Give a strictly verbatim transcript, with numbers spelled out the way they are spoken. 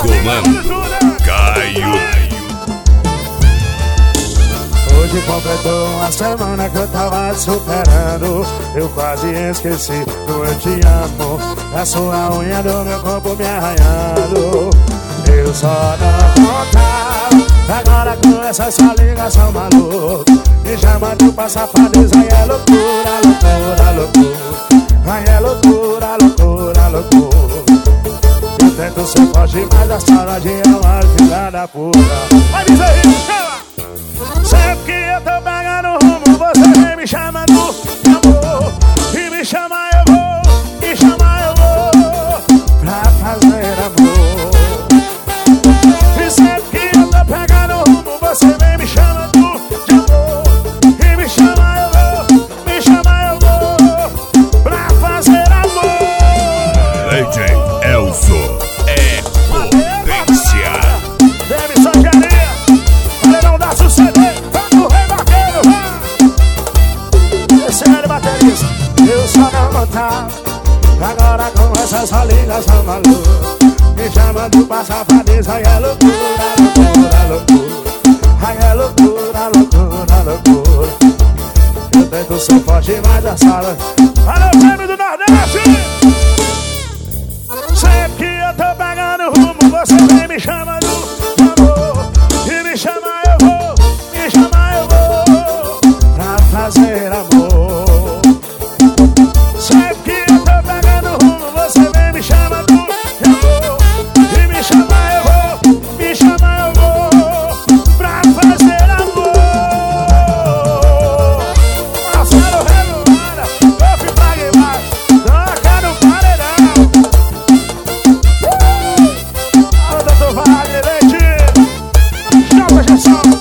Comando Caio. Hoje completou uma semana que eu tava te superando. Eu quase esqueci do eu te amo. A sua unha do meu corpo me arranhando. Eu só não contava. Agora com essa sua ligação maluca, me chamando pra safadeza. Aí é loucura, loucura, loucura. Aí é loucura, loucura, loucura. Eu tento ser forte, mas a saudade é uma filha da puta. Vai dizer isso, chama! Sempre que eu tô pegando rumo, você vem me chamando de amor. E me chama eu vou, me chama eu vou pra fazer amor. E sempre que eu tô pegando rumo, você vem me chamando de amor. E me chama eu vou, me chama eu vou pra fazer amor. D J Elzo é potência. Deve só querer, mas não dá suceder. Eu só não contava. Agora com essa sua ligação maluca, me chamando pra safadeza. Aí é loucura, loucura, loucura. Aí é loucura, loucura, loucura. Eu tento ser forte, mas a sala. Alô, prêmio do Nordeste! Sempre que eu tô pegando rumo, você vem me chamando de amor. E me chama eu vou, me chama eu vou pra fazer amor. Sempre que eu tô pegando rumo, você vem me chamando de amor. E me chama eu vou, me chama eu vou pra fazer amor. Marcelo Revoada, eu fui pra Guimar, toca no paredão. Alô, doutor Wagner, leite, Jota Gerson.